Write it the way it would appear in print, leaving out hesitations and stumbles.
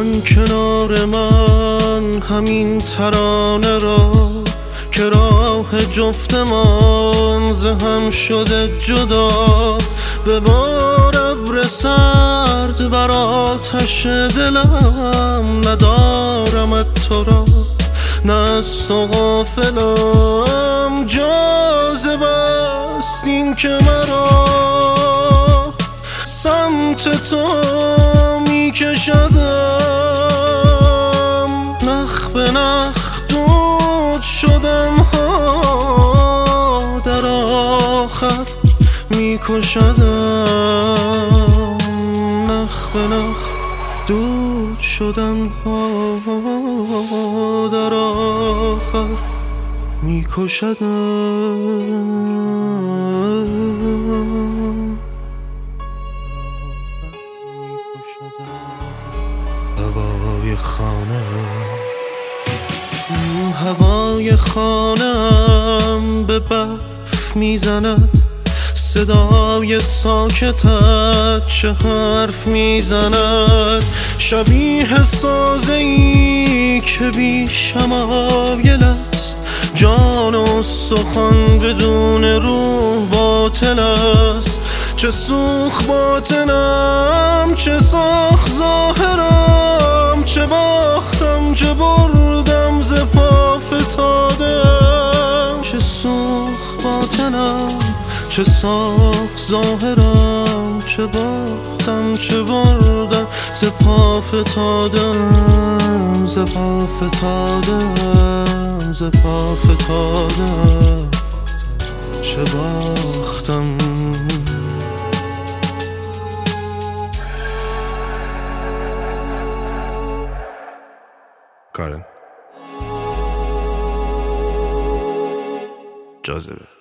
آن کنار من همین ترانه را که راه جفتمان ز هم شده جدا، ببار ابر سرد بر آتش دلم، ندارمت تو را نه از تو غافلم. جاذبه است این که مرا سمت تو می کشدم، نخ به نخ دود شدم ها، در آخر می کشدم، نخ به نخ دود شدم ها، در آخر می کشدم. هوای خانه، هوای خانم به برف میزند، صدای ساکتت چه حرف میزند، شبیه سازه‌ای که بی شمایل است، جان و استخوان بدون روح باطل است. چه سوخ باطنم چه ساخ ظاهرم، چه باختم چه بردم ز پا فتادم. چه سوخ باطنم چه ساخ ظاهرم، چه باختم چه بردم ز پا فتادم، ز پا فتادم، ز پا فتادم. چه باختم کارن جاذبه.